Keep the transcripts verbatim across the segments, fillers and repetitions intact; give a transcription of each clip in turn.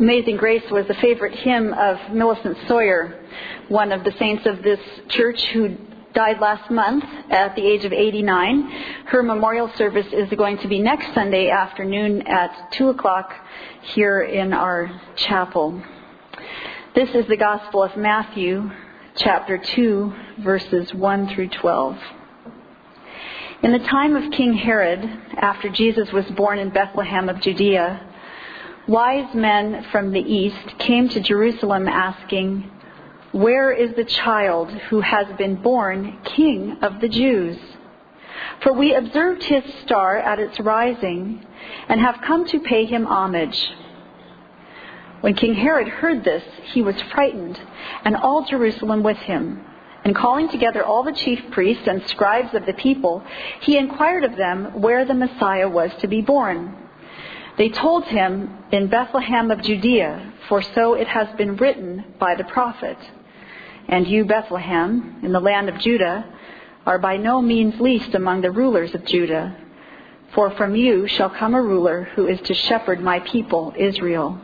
Amazing Grace was a favorite hymn of Millicent Sawyer, one of the saints of this church who died last month at the age of eighty-nine. Her memorial service is going to be next Sunday afternoon at two o'clock here in our chapel. This is the Gospel of Matthew, chapter two, verses one through twelve. In the time of King Herod, after Jesus was born in Bethlehem of Judea, wise men from the east came to Jerusalem asking, "Where is the child who has been born King of the Jews? For we observed his star at its rising and have come to pay him homage." When King Herod heard this, he was frightened, and all Jerusalem with him. And calling together all the chief priests and scribes of the people, he inquired of them where the Messiah was to be born. They told him, "In Bethlehem of Judea, for so it has been written by the prophet. And you, Bethlehem, in the land of Judah, are by no means least among the rulers of Judah. For from you shall come a ruler who is to shepherd my people, Israel."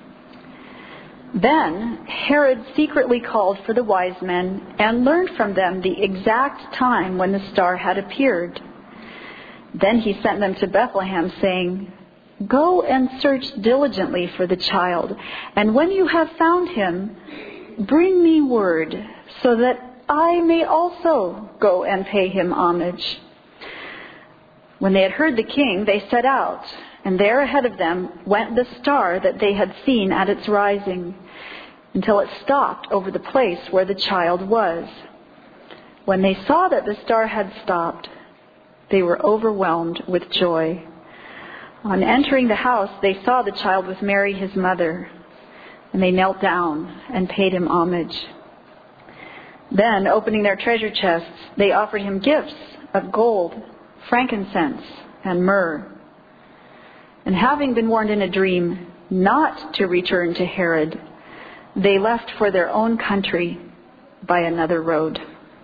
Then Herod secretly called for the wise men and learned from them the exact time when the star had appeared. Then he sent them to Bethlehem, saying, "Go and search diligently for the child, and when you have found him, bring me word, so that I may also go and pay him homage." When they had heard the king, they set out, and there ahead of them went the star that they had seen at its rising, until it stopped over the place where the child was. When they saw that the star had stopped, they were overwhelmed with joy. On entering the house, they saw the child with Mary, his mother, and they knelt down and paid him homage. Then, opening their treasure chests, they offered him gifts of gold, frankincense, and myrrh. And having been warned in a dream not to return to Herod, they left for their own country by another road.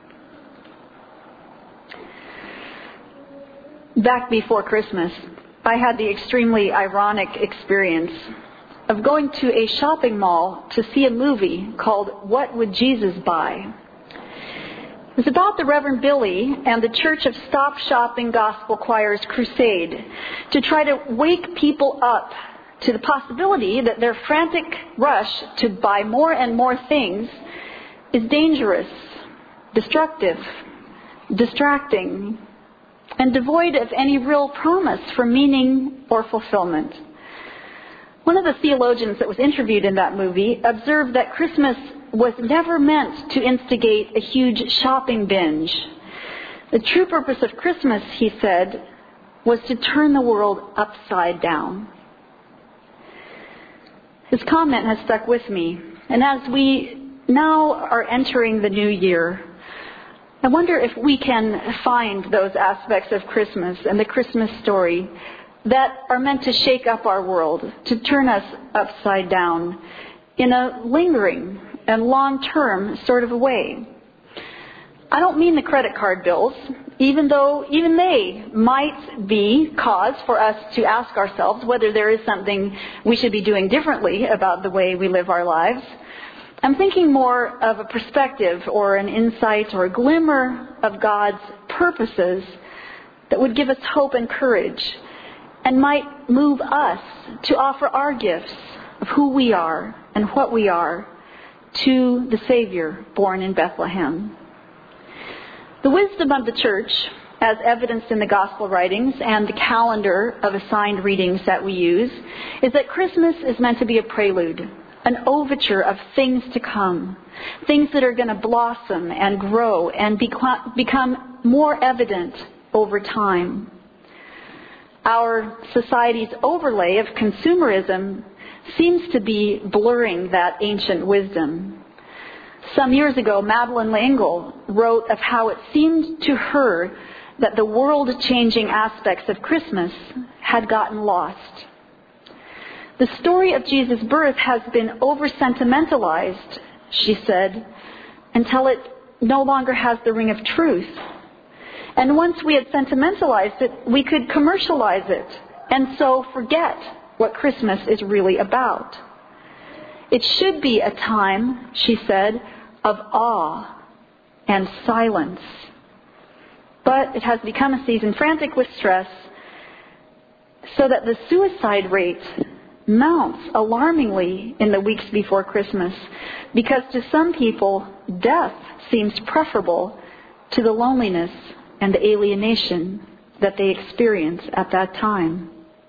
Back before Christmas, I had the extremely ironic experience of going to a shopping mall to see a movie called What Would Jesus Buy? It was about the Reverend Billy and the Church of Stop Shopping Gospel Choir's crusade to try to wake people up to the possibility that their frantic rush to buy more and more things is dangerous, destructive, distracting, and devoid of any real promise for meaning or fulfillment. One of the theologians that was interviewed in that movie observed that Christmas was never meant to instigate a huge shopping binge. The true purpose of Christmas, he said, was to turn the world upside down. His comment has stuck with me, and as we now are entering the new year, I wonder if we can find those aspects of Christmas and the Christmas story that are meant to shake up our world, to turn us upside down in a lingering and long-term sort of a way. I don't mean the credit card bills, even though even they might be cause for us to ask ourselves whether there is something we should be doing differently about the way we live our lives. I'm thinking more of a perspective or an insight or a glimmer of God's purposes that would give us hope and courage and might move us to offer our gifts of who we are and what we are to the Savior born in Bethlehem. The wisdom of the church, as evidenced in the gospel writings and the calendar of assigned readings that we use, is that Christmas is meant to be a prelude, an overture of things to come, things that are going to blossom and grow and become more evident over time. Our society's overlay of consumerism seems to be blurring that ancient wisdom. Some years ago, Madeleine L'Engle wrote of how it seemed to her that the world-changing aspects of Christmas had gotten lost. The story of Jesus' birth has been over-sentimentalized, she said, until it no longer has the ring of truth. And once we had sentimentalized it, we could commercialize it and so forget what Christmas is really about. It should be a time, she said, of awe and silence. But it has become a season frantic with stress, so that the suicide rate mounts alarmingly in the weeks before Christmas, because to some people, death seems preferable to the loneliness and the alienation that they experience at that time.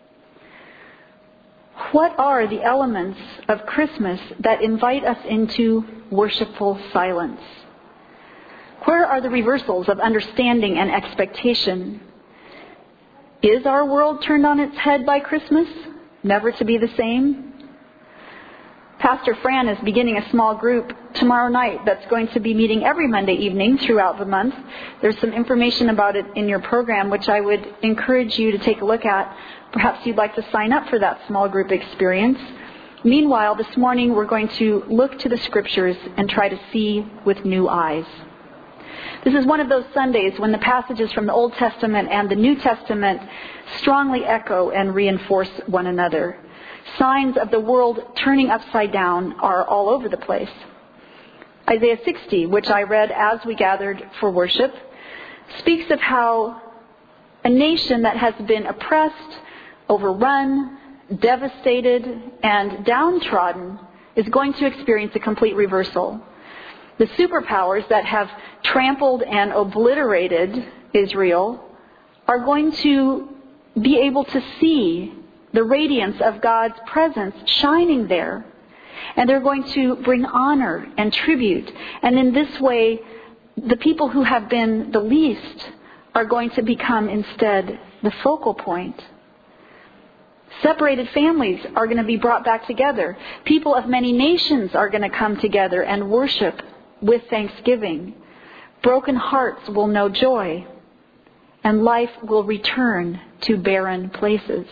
What are the elements of Christmas that invite us into worshipful silence? Where are the reversals of understanding and expectation? Is our world turned on its head by Christmas, never to be the same? Pastor Fran is beginning a small group tomorrow night that's going to be meeting every Monday evening throughout the month. There's some information about it in your program, which I would encourage you to take a look at. Perhaps you'd like to sign up for that small group experience. Meanwhile, this morning we're going to look to the Scriptures and try to see with new eyes. This is one of those Sundays when the passages from the Old Testament and the New Testament strongly echo and reinforce one another. Signs of the world turning upside down are all over the place. Isaiah sixty, which I read as we gathered for worship, speaks of how a nation that has been oppressed, overrun, devastated, and downtrodden is going to experience a complete reversal. The superpowers that have trampled and obliterated Israel are going to be able to see the radiance of God's presence shining there. And they're going to bring honor and tribute. And in this way, the people who have been the least are going to become instead the focal point. Separated families are going to be brought back together. People of many nations are going to come together and worship with thanksgiving. Broken hearts will know joy, and life will return to barren places.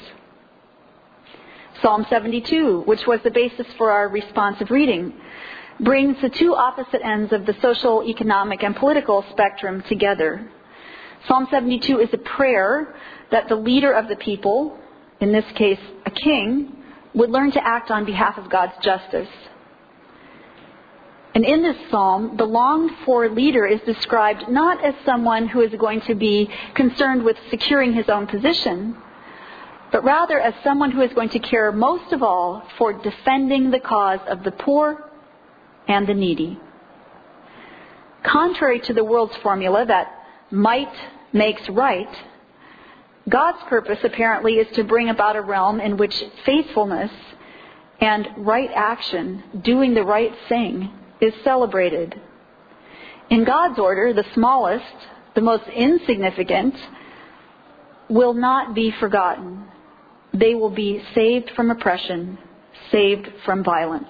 Psalm seventy-two, which was the basis for our responsive reading, brings the two opposite ends of the social, economic, and political spectrum together. Psalm seventy-two is a prayer that the leader of the people, in this case a king, would learn to act on behalf of God's justice. And in this psalm, the longed-for leader is described not as someone who is going to be concerned with securing his own position, but rather as someone who is going to care most of all for defending the cause of the poor and the needy. Contrary to the world's formula that might makes right, God's purpose apparently is to bring about a realm in which faithfulness and right action, doing the right thing, is celebrated. In God's order, the smallest, the most insignificant, will not be forgotten. They will be saved from oppression, saved from violence.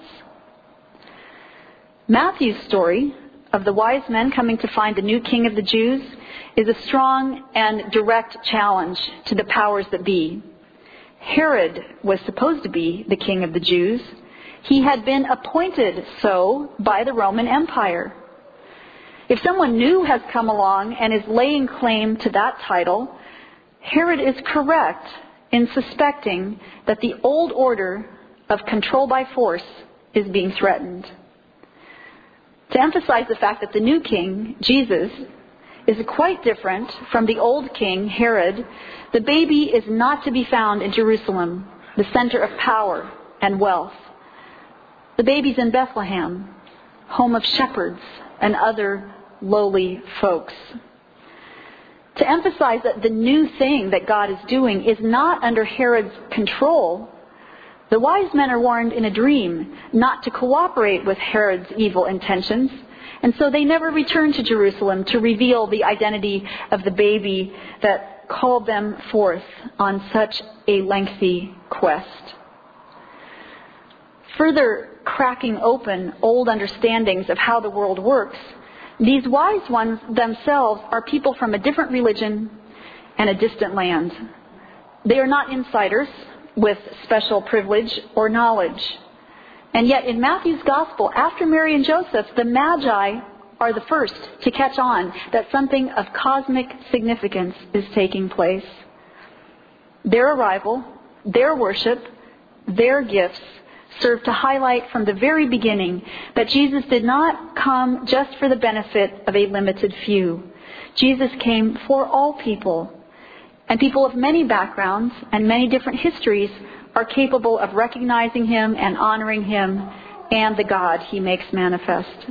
Matthew's story of the wise men coming to find the new king of the Jews is a strong and direct challenge to the powers that be. Herod was supposed to be the king of the Jews. He had been appointed so by the Roman Empire. If someone new has come along and is laying claim to that title, Herod is correct in suspecting that the old order of control by force is being threatened. To emphasize the fact that the new king, Jesus, is quite different from the old king, Herod, the baby is not to be found in Jerusalem, the center of power and wealth. The baby's in Bethlehem, home of shepherds and other lowly folks. To emphasize that the new thing that God is doing is not under Herod's control, the wise men are warned in a dream not to cooperate with Herod's evil intentions, and so they never return to Jerusalem to reveal the identity of the baby that called them forth on such a lengthy quest. Further cracking open old understandings of how the world works, these wise ones themselves are people from a different religion and a distant land. They are not insiders with special privilege or knowledge. And yet in Matthew's gospel, after Mary and Joseph, the Magi are the first to catch on that something of cosmic significance is taking place. Their arrival, their worship, their gifts serve to highlight from the very beginning that Jesus did not come just for the benefit of a limited few. Jesus came for all people. And people of many backgrounds and many different histories are capable of recognizing him and honoring him and the God he makes manifest.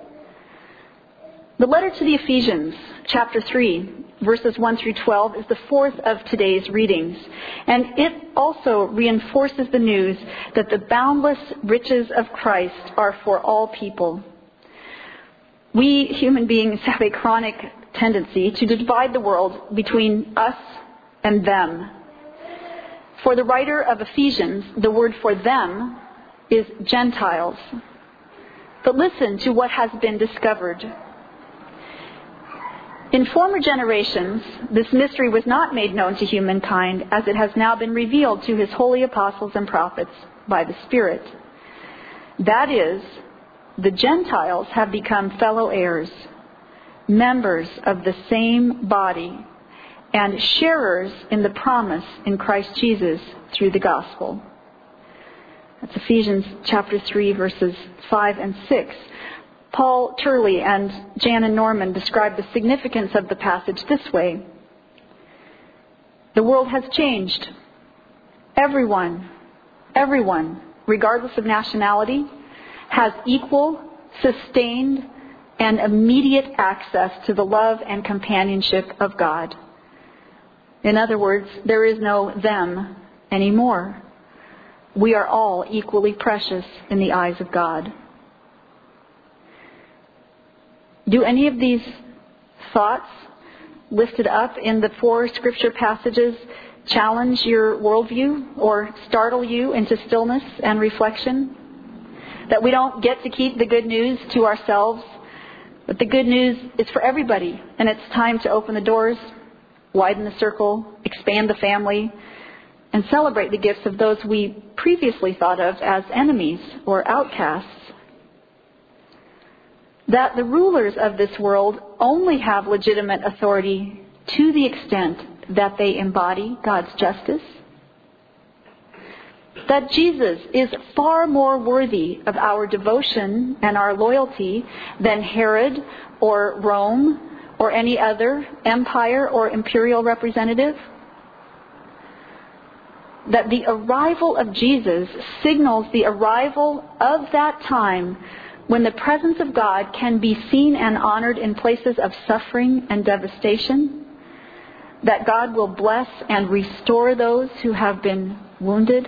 The letter to the Ephesians, chapter three, verses one through twelve, is the fourth of today's readings. And it also reinforces the news that the boundless riches of Christ are for all people. We human beings have a chronic tendency to divide the world between us and them. For the writer of Ephesians, the word for them is Gentiles. But listen to what has been discovered. In former generations, this mystery was not made known to humankind as it has now been revealed to his holy apostles and prophets by the Spirit. That is, the Gentiles have become fellow heirs, members of the same body, and sharers in the promise in Christ Jesus through the gospel. That's Ephesians chapter three, verses five and six. Paul Turley and Jan and Norman describe the significance of the passage this way. The world has changed. Everyone, everyone, regardless of nationality, has equal, sustained, and immediate access to the love and companionship of God. In other words, there is no them anymore. We are all equally precious in the eyes of God. Do any of these thoughts listed up in the four scripture passages challenge your worldview or startle you into stillness and reflection? That we don't get to keep the good news to ourselves, but the good news is for everybody, and it's time to open the doors, widen the circle, expand the family, and celebrate the gifts of those we previously thought of as enemies or outcasts. That the rulers of this world only have legitimate authority to the extent that they embody God's justice. That Jesus is far more worthy of our devotion and our loyalty than Herod or Rome or any other empire or imperial representative. That the arrival of Jesus signals the arrival of that time when the presence of God can be seen and honored in places of suffering and devastation. That God will bless and restore those who have been wounded.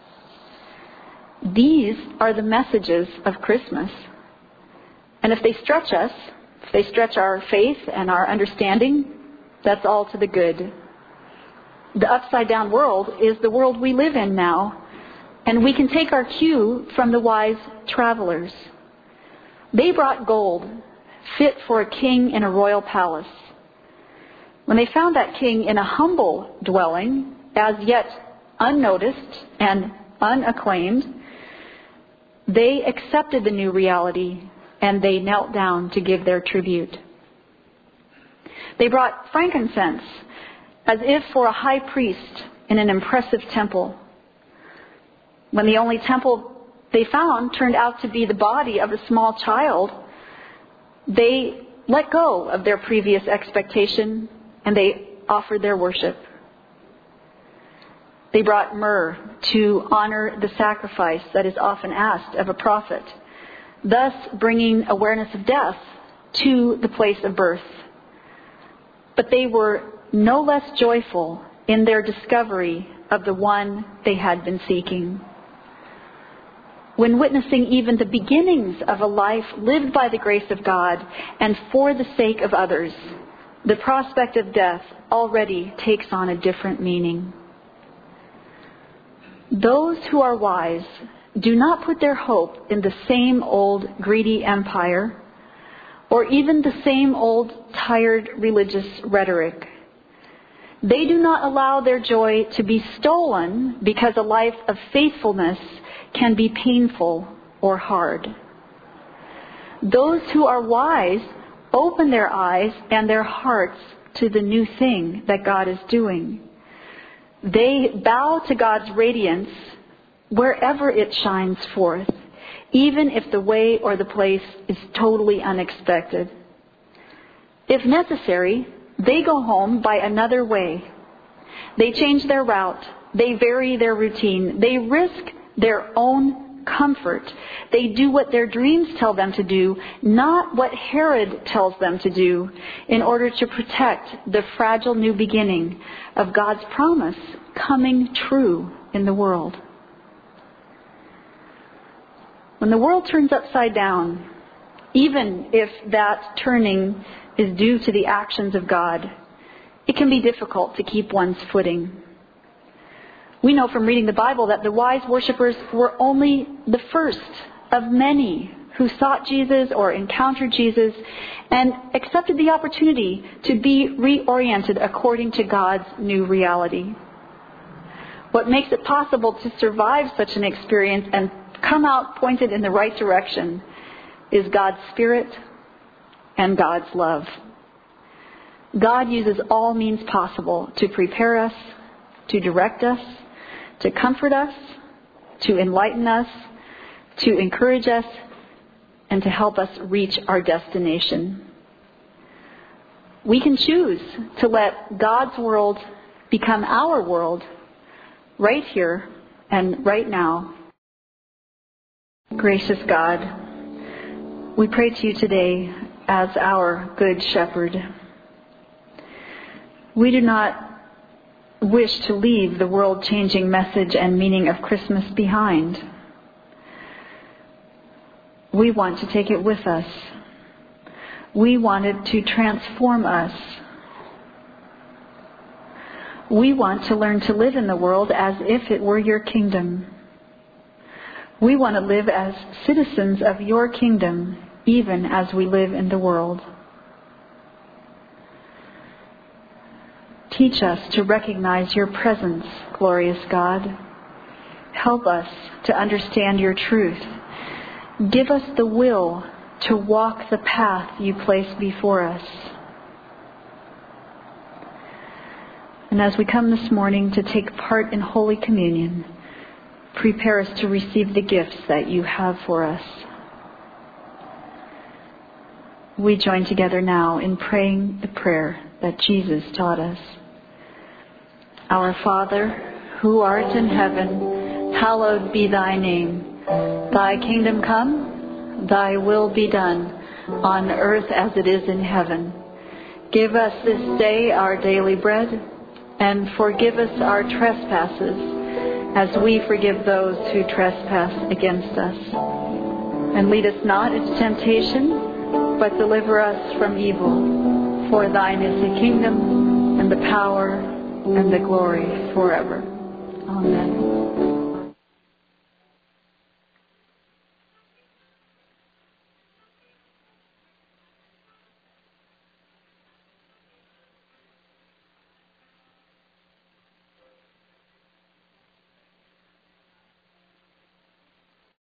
These are the messages of Christmas. And if they stretch us, if they stretch our faith and our understanding, that's all to the good. The upside down world is the world we live in now, and we can take our cue from the wise travelers. They brought gold, fit for a king in a royal palace. When they found that king in a humble dwelling, as yet unnoticed and unacclaimed, they accepted the new reality and they knelt down to give their tribute. They brought frankincense as if for a high priest in an impressive temple. When the only temple they found turned out to be the body of a small child, they let go of their previous expectation and they offered their worship. They brought myrrh to honor the sacrifice that is often asked of a prophet, thus bringing awareness of death to the place of birth. But they were no less joyful in their discovery of the one they had been seeking. When witnessing even the beginnings of a life lived by the grace of God and for the sake of others, the prospect of death already takes on a different meaning. Those who are wise do not put their hope in the same old greedy empire or even the same old tired religious rhetoric. They do not allow their joy to be stolen because a life of faithfulness can be painful or hard. Those who are wise open their eyes and their hearts to the new thing that God is doing. They bow to God's radiance wherever it shines forth, even if the way or the place is totally unexpected. If necessary, they go home by another way. They change their route. They vary their routine. They risk their own comfort. They do what their dreams tell them to do, not what Herod tells them to do, in order to protect the fragile new beginning of God's promise coming true in the world. When the world turns upside down, even if that turning is due to the actions of God, it can be difficult to keep one's footing. We know from reading the Bible that the wise worshippers were only the first of many who sought Jesus or encountered Jesus and accepted the opportunity to be reoriented according to God's new reality. What makes it possible to survive such an experience and come out pointed in the right direction is God's Spirit and God's love. God uses all means possible to prepare us, to direct us, to comfort us, to enlighten us, to encourage us, and to help us reach our destination. We can choose to let God's world become our world right here and right now. Gracious God, we pray to you today as our good shepherd. We do not wish to leave the world-changing message and meaning of Christmas behind. We want to take it with us. We want it to transform us. We want to learn to live in the world as if it were your kingdom. We want to live as citizens of your kingdom, even as we live in the world. Teach us to recognize your presence, glorious God. Help us to understand your truth. Give us the will to walk the path you place before us. And as we come this morning to take part in Holy Communion, prepare us to receive the gifts that you have for us. We join together now in praying the prayer that Jesus taught us. Our Father, who art in heaven, hallowed be thy name. Thy kingdom come, thy will be done, on earth as it is in heaven. Give us this day our daily bread, and forgive us our trespasses, as we forgive those who trespass against us. And lead us not into temptation, but deliver us from evil. For thine is the kingdom, and the power, and the glory forever. Amen.